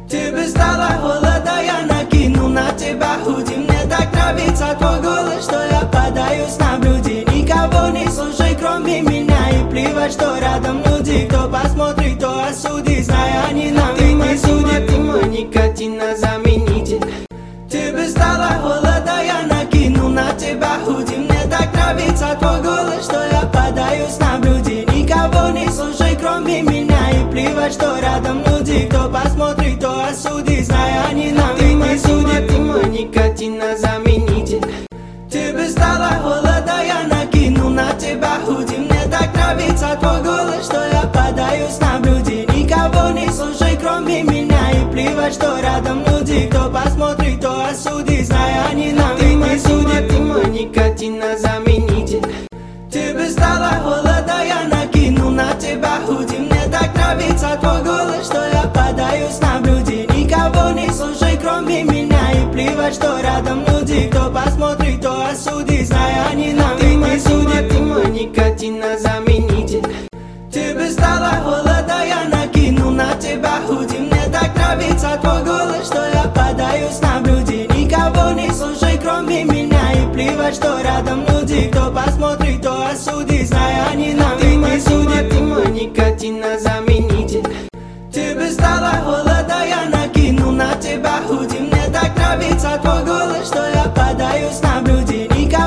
Тебе стало холодно, я накину на тебя худи. Мне так нравится твой голос, что я подаюсь на блюде. Никого не слушай, кроме меня, и плевать, что рядом люди. Кто посмотрит, то осудит, зная они нам ведь не судят. Ты мой никотинозаменитель. Тебе стало холодно, я накину на тебя худи. Мне так нравится твой голос, что я подаюсь на блюде. Никого не слушай, кроме меня, и плевать, что рядом люди. Кто посмотрит, то осудит, зная они нам ведь не судят. Ты мой никотинозаменитель. Тебе стало холодно, я накину на тебя худи. Мне так нравится твой голос, что я подаюсь на блюде. Никого не слушай, кроме меня, и плевать, что рядом люди. Кто посмотрит, то осудит, зная они нам ведь не судят. Ты мой никотинозаменитель. Тебе стало холодно, я накину на тебя худи. Мне так нравится твой голос, что я подаюсь на блюде. Никого не слушай, кроме меня, и плевать, что рядом люди. Кто посмотрит, то осудит, зная они нам ведь не судят. Ты мой никотинозаменитель. Тебе стало холодно, я накину на тебя худи. Мне так нравится твой голос, что я подаюсь на блюде. Никого не слушай, кроме меня, и плевать, что рядом люди. Кто посмотрит, то осудит, зная они нам ведь не судят. Ты мой никотинозаменитель.